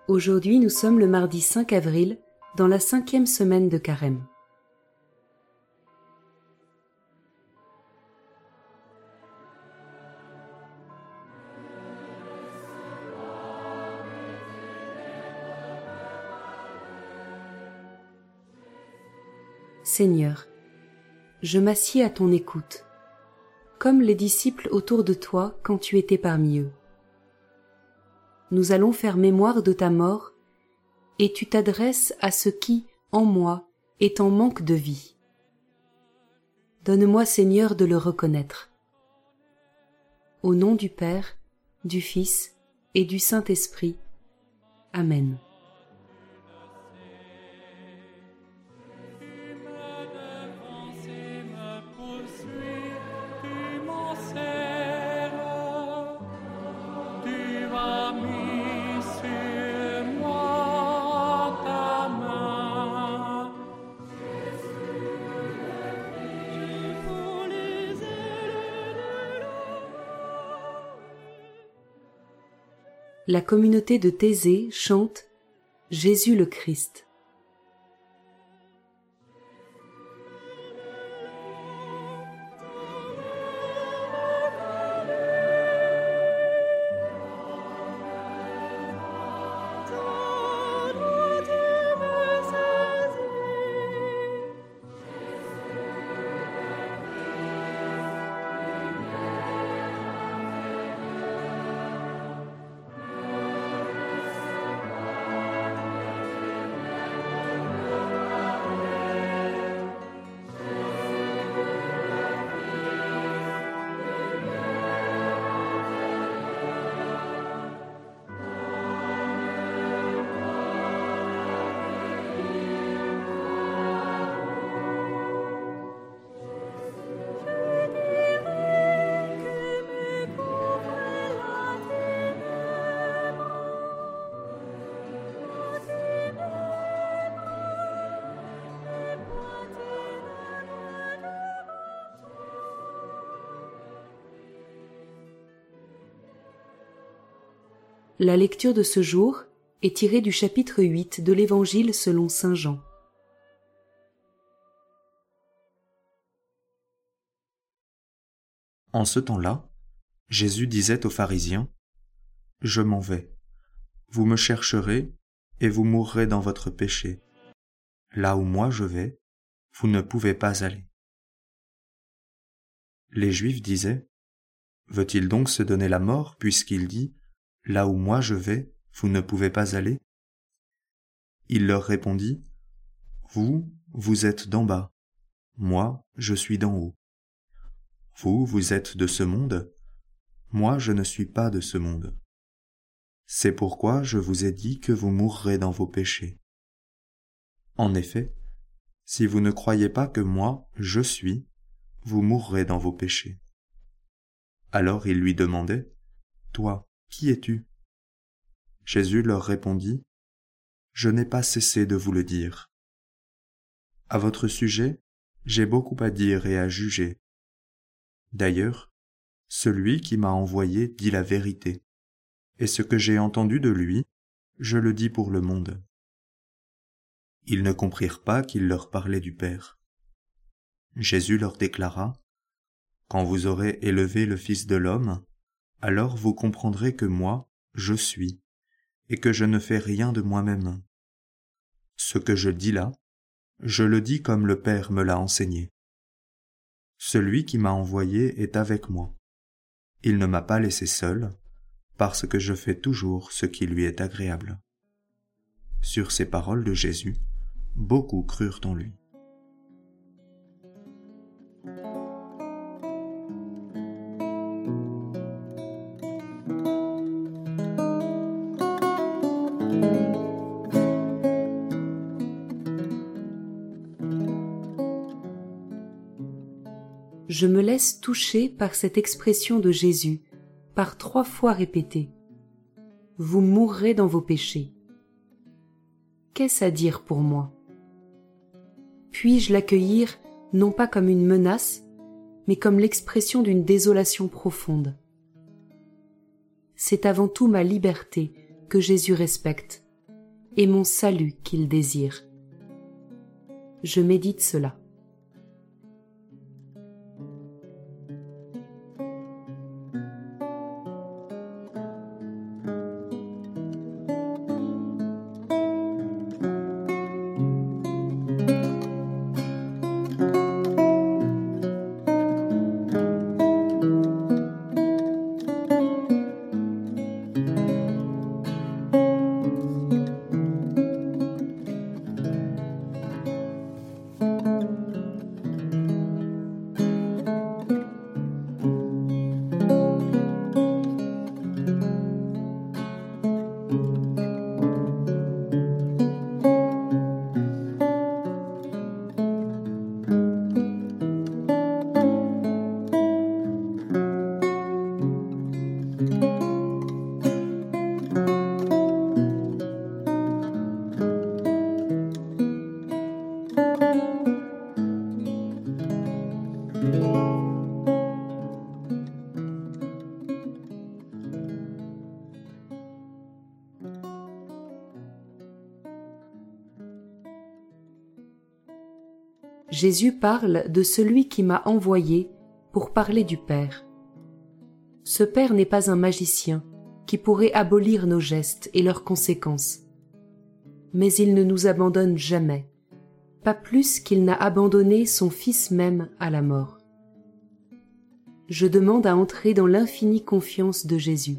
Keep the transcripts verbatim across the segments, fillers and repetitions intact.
Aujourd'hui, nous sommes le mardi cinq avril, dans la cinquième semaine de Carême. Seigneur, je m'assieds à ton écoute, comme les disciples autour de toi quand tu étais parmi eux. Nous allons faire mémoire de ta mort, et tu t'adresses à ce qui, en moi, est en manque de vie. Donne-moi, Seigneur, de le reconnaître. Au nom du Père, du Fils et du Saint-Esprit. Amen. La communauté de Thésée chante « Jésus le Christ ». La lecture de ce jour est tirée du chapitre huit de l'Évangile selon saint Jean. En ce temps-là, Jésus disait aux pharisiens : « Je m'en vais. Vous me chercherez et vous mourrez dans votre péché. Là où moi je vais, vous ne pouvez pas aller. » Les Juifs disaient : « Veut-il donc se donner la mort puisqu'il dit : Là où moi je vais, vous ne pouvez pas aller ? » Il leur répondit : « Vous, vous êtes d'en bas, moi, je suis d'en haut. Vous, vous êtes de ce monde, moi, je ne suis pas de ce monde. C'est pourquoi je vous ai dit que vous mourrez dans vos péchés. En effet, si vous ne croyez pas que moi, je suis, vous mourrez dans vos péchés. » Alors ils lui demandaient : « Toi, qui es-tu ? » Jésus leur répondit : « Je n'ai pas cessé de vous le dire. À votre sujet, j'ai beaucoup à dire et à juger. D'ailleurs, celui qui m'a envoyé dit la vérité, et ce que j'ai entendu de lui, je le dis pour le monde. » Ils ne comprirent pas qu'il leur parlait du Père. Jésus leur déclara : « Quand vous aurez élevé le Fils de l'homme, alors vous comprendrez que moi, je suis, et que je ne fais rien de moi-même. Ce que je dis là, je le dis comme le Père me l'a enseigné. Celui qui m'a envoyé est avec moi. Il ne m'a pas laissé seul, parce que je fais toujours ce qui lui est agréable. » Sur ces paroles de Jésus, beaucoup crurent en lui. Je me laisse toucher par cette expression de Jésus, par trois fois répétée. Vous mourrez dans vos péchés. Qu'est-ce à dire pour moi ? Puis-je l'accueillir non pas comme une menace, mais comme l'expression d'une désolation profonde ? C'est avant tout ma liberté que Jésus respecte, et mon salut qu'il désire. Je médite cela. Jésus parle de celui qui m'a envoyé pour parler du Père. Ce Père n'est pas un magicien qui pourrait abolir nos gestes et leurs conséquences. Mais il ne nous abandonne jamais, pas plus qu'il n'a abandonné son Fils même à la mort. Je demande à entrer dans l'infinie confiance de Jésus.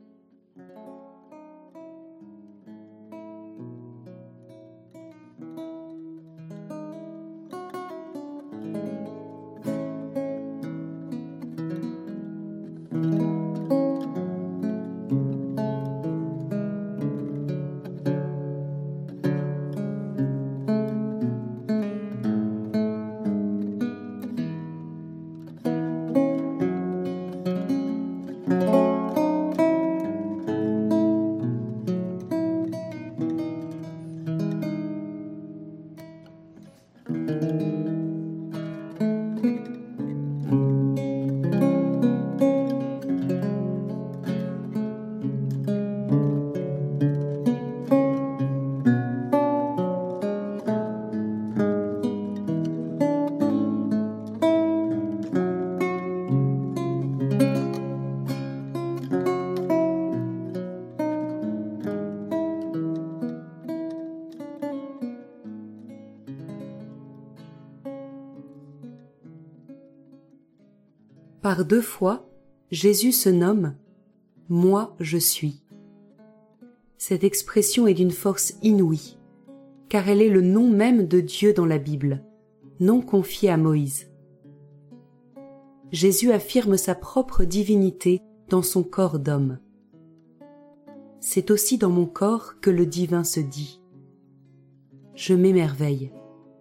Par deux fois, Jésus se nomme « Moi je suis ». Cette expression est d'une force inouïe, car elle est le nom même de Dieu dans la Bible, nom confié à Moïse. Jésus affirme sa propre divinité dans son corps d'homme. C'est aussi dans mon corps que le divin se dit. Je m'émerveille.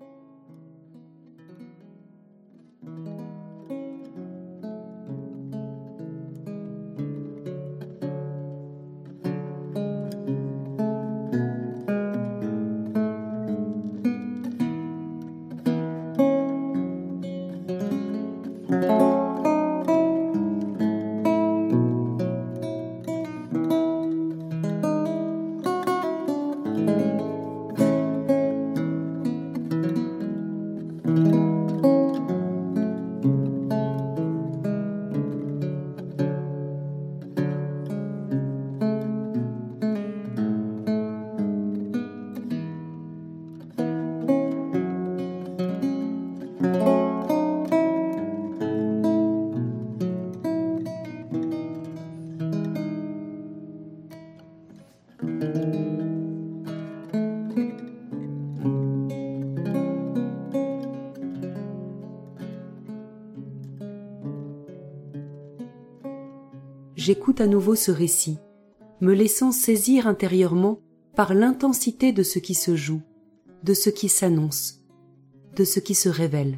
J'écoute à nouveau ce récit, me laissant saisir intérieurement par l'intensité de ce qui se joue, de ce qui s'annonce, de ce qui se révèle.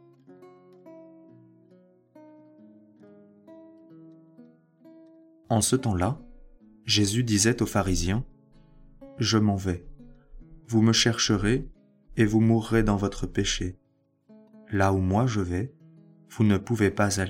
En ce temps-là, Jésus disait aux pharisiens : « Je m'en vais. Vous me chercherez et vous mourrez dans votre péché. Là où moi je vais, vous ne pouvez pas aller. »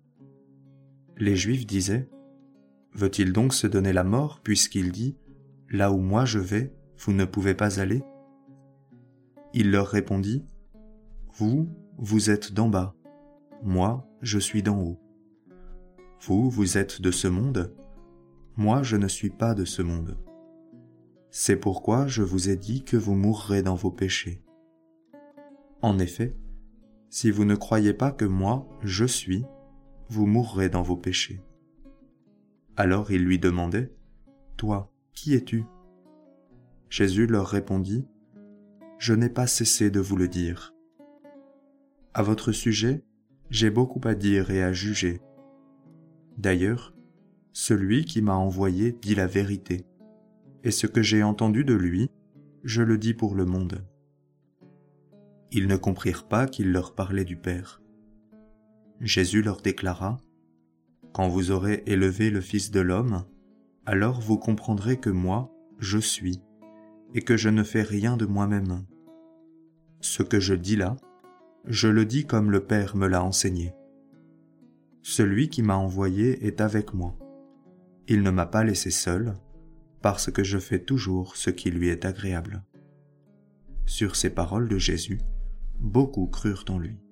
Les Juifs disaient : « Veut-il donc se donner la mort puisqu'il dit : là où moi je vais, vous ne pouvez pas aller ?» Il leur répondit, « Vous, vous êtes d'en bas, moi, je suis d'en haut. Vous, vous êtes de ce monde, moi, je ne suis pas de ce monde. C'est pourquoi je vous ai dit que vous mourrez dans vos péchés. En effet, si vous ne croyez pas que moi, je suis, vous mourrez dans vos péchés. » Alors ils lui demandaient, « Toi, qui es-tu » Jésus leur répondit, « Je n'ai pas cessé de vous le dire. À votre sujet, j'ai beaucoup à dire et à juger. D'ailleurs, celui qui m'a envoyé dit la vérité, et ce que j'ai entendu de lui, je le dis pour le monde. » Ils ne comprirent pas qu'il leur parlait du Père. Jésus leur déclara, « Quand vous aurez élevé le Fils de l'homme, alors vous comprendrez que moi, je suis, et que je ne fais rien de moi-même. Ce que je dis là, je le dis comme le Père me l'a enseigné. Celui qui m'a envoyé est avec moi. Il ne m'a pas laissé seul, parce que je fais toujours ce qui lui est agréable. » Sur ces paroles de Jésus, beaucoup crurent en lui.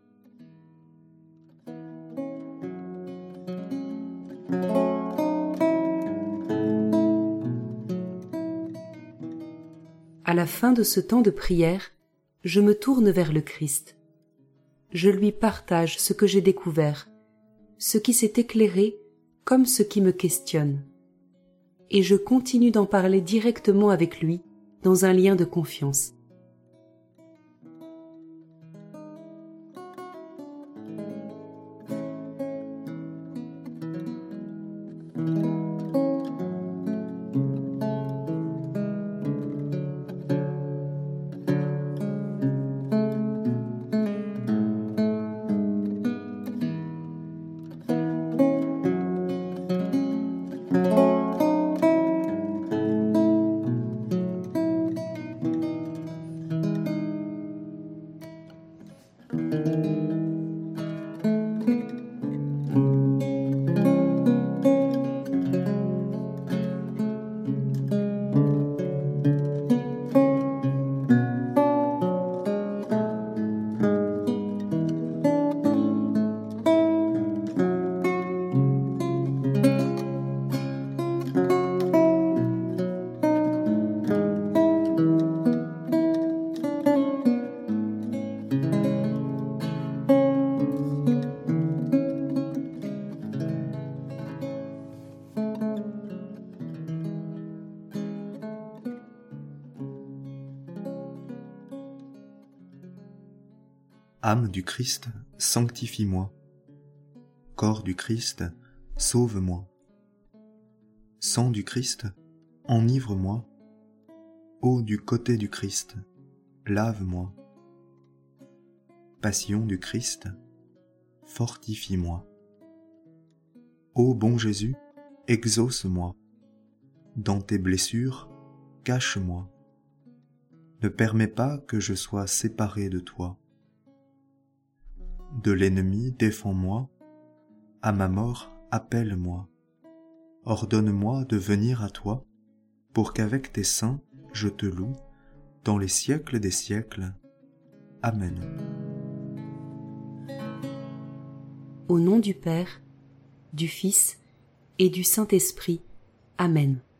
À la fin de ce temps de prière, je me tourne vers le Christ. Je lui partage ce que j'ai découvert, ce qui s'est éclairé comme ce qui me questionne. Et je continue d'en parler directement avec lui dans un lien de confiance. Âme du Christ, sanctifie-moi. Corps du Christ, sauve-moi. Sang du Christ, enivre-moi. Eau du côté du Christ, lave-moi. Passion du Christ, fortifie-moi. Ô bon Jésus, exauce-moi. Dans tes blessures, cache-moi. Ne permets pas que je sois séparé de toi. De l'ennemi, défends-moi. À ma mort, appelle-moi. Ordonne-moi de venir à toi, pour qu'avec tes saints, je te loue, dans les siècles des siècles. Amen. Au nom du Père, du Fils et du Saint-Esprit. Amen.